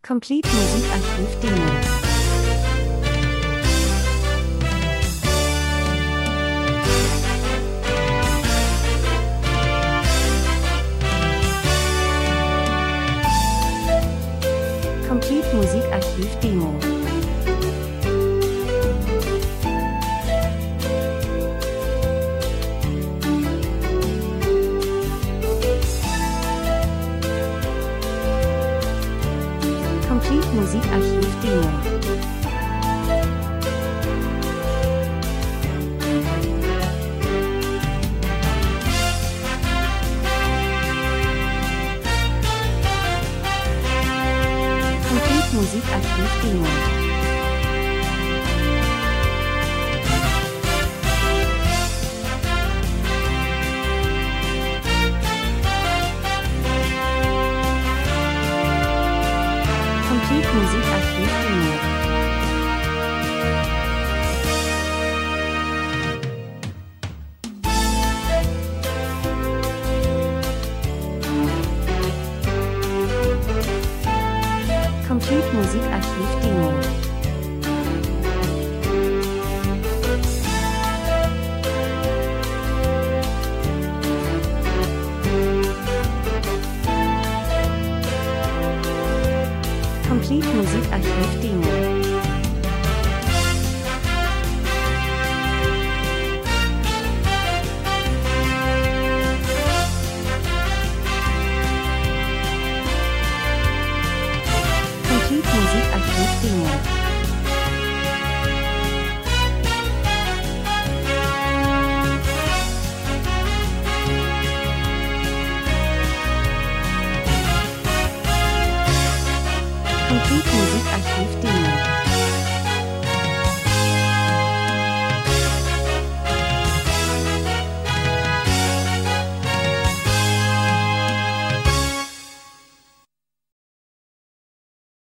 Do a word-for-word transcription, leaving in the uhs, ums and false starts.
Complete Musikarchiv Demo. Complete Musikarchiv Demo. Complete Musikarchiv Demo. Musikarchiv Demo. Complete Musikarchiv Demo. Complete Musikarchiv Demo. Complete Musikarchiv Demo. Musikarchiv Demo. Complete Musikarchiv Demo.